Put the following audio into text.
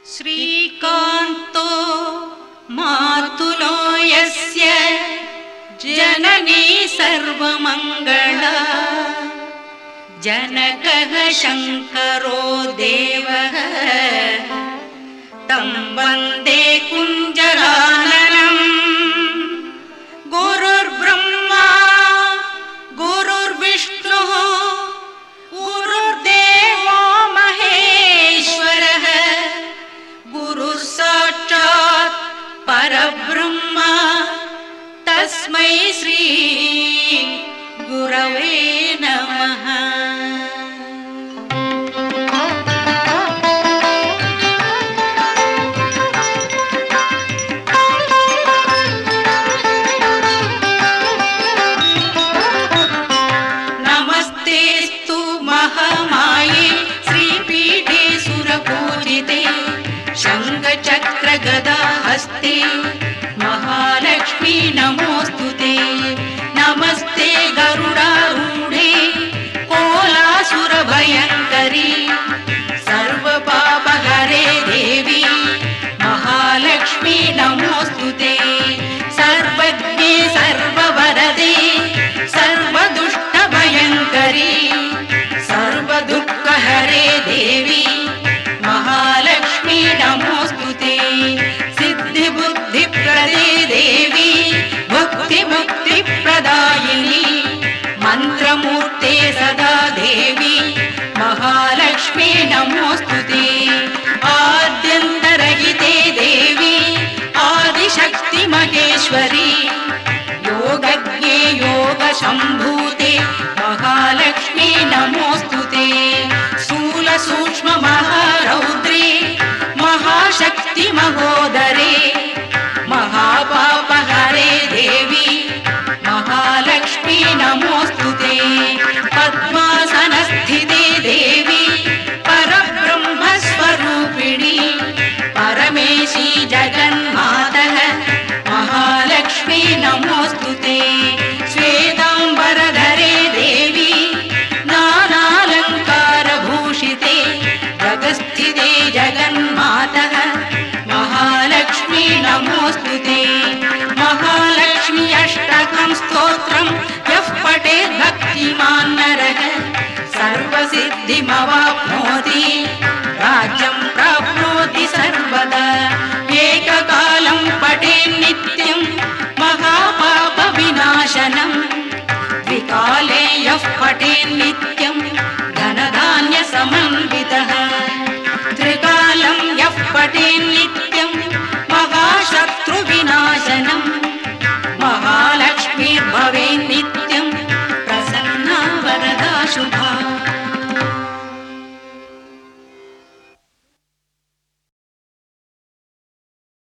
श्रीकान्तो मातुलो यस्य जननी सर्वमङ्गला जनकः शङ्करो देवः तं वन्दे कुञ्जराननम्। गुरुर्ब्रह्मा गुरुर्विष्णुः गुरुर्देवो महेश्वरः गुरुः साक्षात् परब्रह्म तस्मै श्री गुरवे नमः। नमस्तेस्तु महामाये श्रीपीठे सुरपूजिते शङ्खचक्रगदा हस्ते महालक्ष्मी नमोस्तुते। नमस्ते गरुडारूढे कोलासुरभयङ्करी सर्वपापहरे देवी महालक्ष्मी नमोस्तुते। सर्वज्ञे सर्ववरदे सर्वदुष्टभयङ्करी सर्वदुःखहरे देवी महालक्ष्मी नमोस्तुते। सिद्धिबुद्धिप्रदे देवी भक्तिमुक्तिप्रदायिनी मन्त्रमूर्ते सदा देवी महालक्ष्मी नमोस्तुते। आद्यन्तरहिते देवी आदिशक्ति महेश्वरी योगज्ञे योगसम्भूते महालक्ष्मी नमोस्तुते। स्थूलसूक्ष्म महारौद्रे महाशक्ति महोदरे महापापहरे देवी महालक्ष्मी नमोस्तुते। पद्मासनस्थिते देवी परब्रह्मस्वरूपिणी परमेशी जगन्मातः महालक्ष्मी नमोस्तुते। श्वेताम्बरधरे देवी नानालङ्कारभूषिते जगस्थिते जगन्मातः महालक्ष्मी नमोस्तुते। महालक्ष्मी अष्टकं स्तोत्रं यः पठेत् भक्तिमान् नरः सर्वसिद्धिमवाप्नोति राज्यं प्राप्नोति सर्वदा। एककालं पठेत् नित्यं महापापविनाशनं द्विकाले यः पठेत् नित्यं